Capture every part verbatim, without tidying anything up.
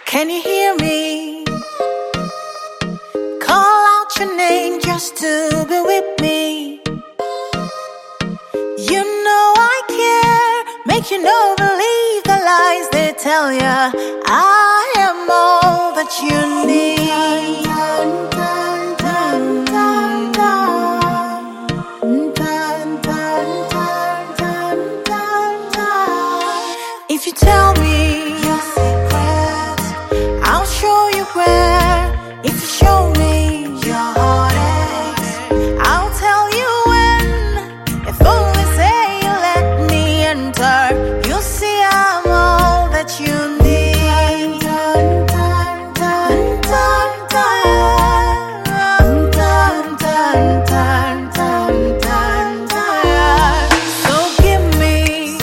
Can you hear me? Call out your name just to be with me. You know I care, make you know, believe the lies they tell ya. I am all that you need. If you tell me your secrets, I'll show you where. If you show me your heartaches, I'll tell you when. If only say you let me enter, you'll see I'm all that you need. So give me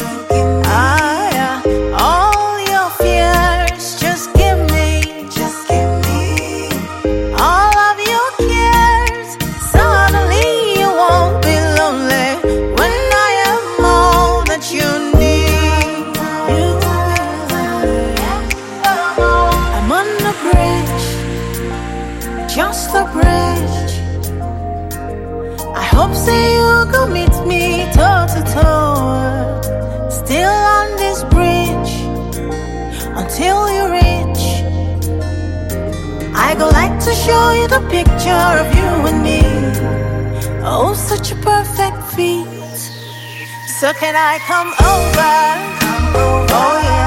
ah, all your fears. Just give me, just give me all of your cares. Suddenly you won't be lonely when I am all that you need. I'm on the bridge, just a bridge. I hope say you go meet me toe to toe. Still on this bridge until you reach. I go like to show you the picture of you and me. Oh, such a perfect feat. So can I come over? Oh yeah.